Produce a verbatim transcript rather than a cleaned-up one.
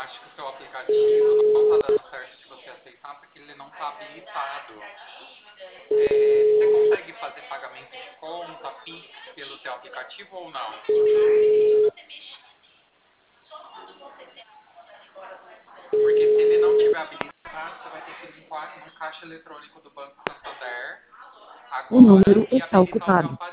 acho que o seu aplicativo não está dando certo de você aceitar porque ele não está habilitado. É, você consegue fazer pagamento de conta, Pix, pelo teu aplicativo ou não? Porque se ele não tiver habilitado, você vai ter que ir num caixa eletrônico do Banco Santander O agora número e está habilitar o teu ocupado. aparelho.